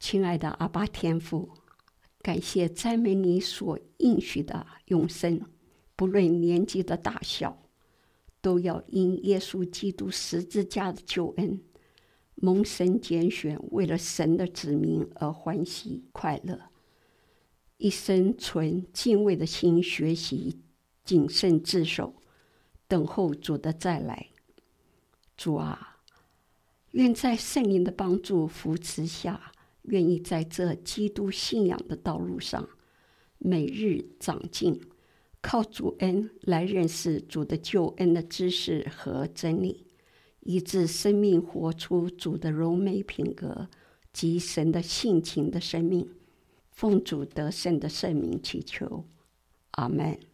亲爱的阿爸天父，感谢赞美你所应许的永生，不论年纪的大小，都要因耶稣基督十字架的救恩，蒙神拣选，为了神的子民而欢喜快乐，一生存敬畏的心，学习谨慎自守，等候主的再来。主啊，愿在圣灵的帮助扶持下，愿意在这基督信仰的道路上每日长进，靠主恩来认识主的救恩的知识和真理，以致生命活出主的柔美品格及神的性情的生命。奉主得胜的圣名祈求，阿们。